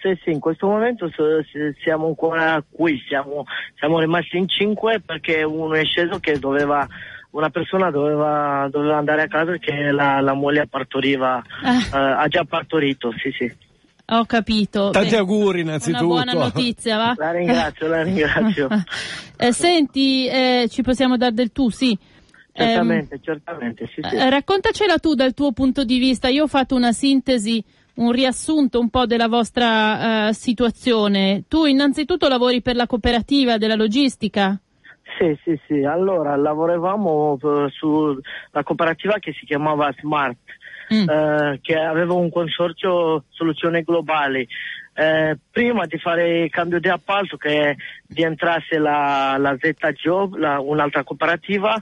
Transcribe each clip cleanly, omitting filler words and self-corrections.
Sì, in questo momento siamo ancora qui, siamo rimasti in 5 perché uno è sceso che una persona doveva andare a casa perché la moglie partoriva, ha già partorito, sì. Ho capito. Tanti auguri innanzitutto. Una buona notizia, va? La ringrazio. Senti, ci possiamo dare del tu, sì. Certamente, sì. Raccontacela tu dal tuo punto di vista. Io ho fatto una sintesi, un riassunto un po' della vostra situazione. Tu innanzitutto lavori per la cooperativa della logistica? Sì. Allora, lavoravamo sulla cooperativa che si chiamava Smart, che aveva un consorzio soluzioni globali. Prima di fare il cambio di appalto, che di entrasse la Z-Job, un'altra cooperativa,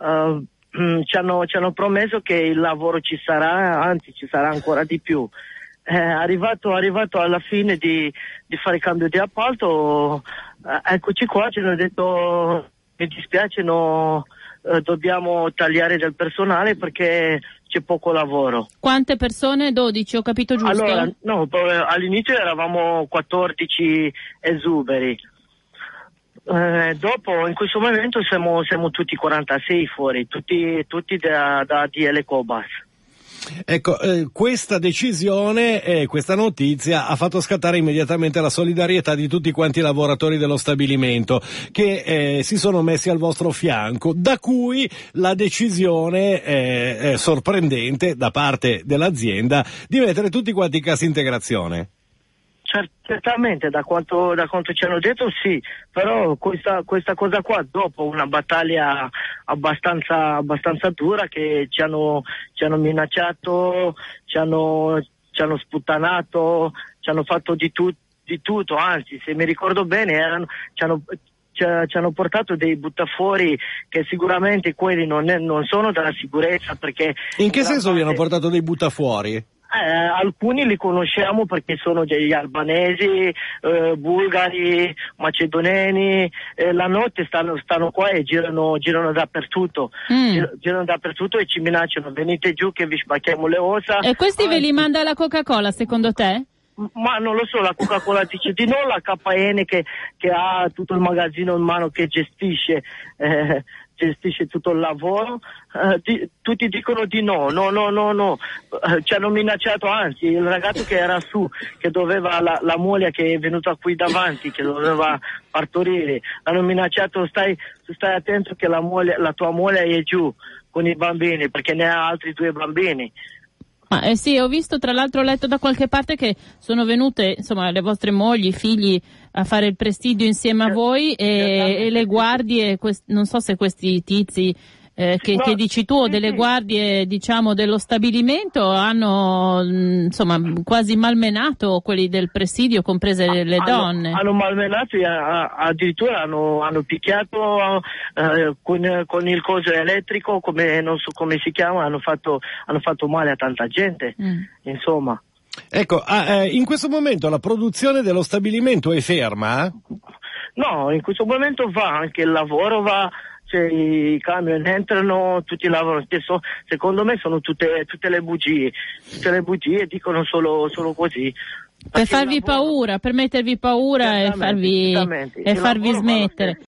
ci hanno promesso che il lavoro ci sarà, anzi ci sarà ancora di più. Arrivato alla fine di fare il cambio di appalto, eccoci qua, ci hanno detto mi dispiace, dobbiamo tagliare del personale perché c'è poco lavoro. Quante persone? 12, ho capito giusto? Allora, no, all'inizio eravamo 14 esuberi. Dopo, in questo momento siamo tutti 46 fuori, tutti da DL Cobas. Ecco, questa decisione e questa notizia ha fatto scattare immediatamente la solidarietà di tutti quanti i lavoratori dello stabilimento che si sono messi al vostro fianco, da cui la decisione sorprendente da parte dell'azienda di mettere tutti quanti in cassa integrazione. Certamente, da quanto ci hanno detto sì, però questa cosa qua, dopo una battaglia abbastanza dura, che ci hanno minacciato, ci hanno sputtanato, ci hanno fatto di tutto, anzi, se mi ricordo bene, ci hanno portato dei buttafuori che sicuramente quelli non sono della sicurezza, perché... In che senso vi hanno portato dei buttafuori? Alcuni li conosciamo perché sono degli albanesi, bulgari, macedoneni, la notte stanno qua e girano dappertutto, girano dappertutto e ci minacciano: venite giù che vi spacchiamo le ossa. E questi ve li manda la Coca-Cola, secondo te? Ma non lo so, la Coca-Cola dice di no, la KN che ha tutto il magazzino in mano, che gestisce tutto il lavoro, tutti dicono di no, ci hanno minacciato, anzi il ragazzo che era su, che doveva, la moglie che è venuta qui davanti, che doveva partorire, hanno minacciato: stai attento che la tua moglie è giù con i bambini, perché ne ha altri 2 bambini. Sì, ho visto, tra l'altro ho letto da qualche parte che sono venute, insomma, le vostre mogli, figli a fare il presidio insieme a voi e le guardie, non so se questi tizi che dici tu, o delle guardie, diciamo, dello stabilimento hanno insomma quasi malmenato quelli del presidio, comprese le donne. Hanno malmenato, addirittura hanno picchiato con il coso elettrico, non so come si chiama, hanno fatto male a tanta gente, insomma. Ecco, in questo momento la produzione dello stabilimento è ferma? No, in questo momento va, anche il lavoro va, cioè, i camion entrano, tutti lavorano. Secondo me sono tutte le bugie, dicono solo così. Per farvi paura, per mettervi paura e farvi smettere.